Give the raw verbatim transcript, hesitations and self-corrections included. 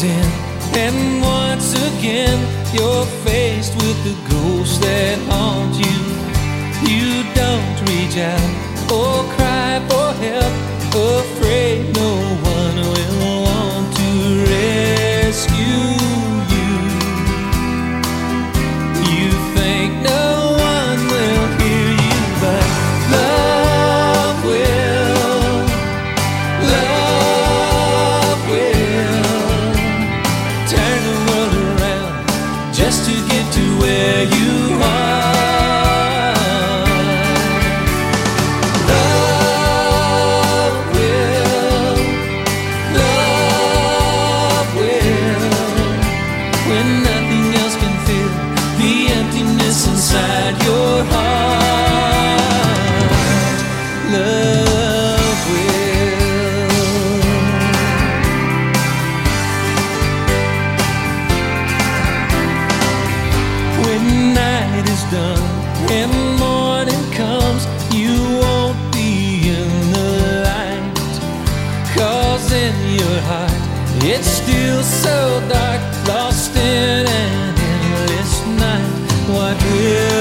in, and once again you're faced with the ghosts that haunt you. You don't reach out or cry for help, afraid no one will want to rescue you. You think no one will hear you, but love will, love will turn the world around just to get to where you are. Inside your heart, love will. When night is done and morning comes, you won't be in the light, 'cause in your heart it's still so dark, lost in an endless night. What will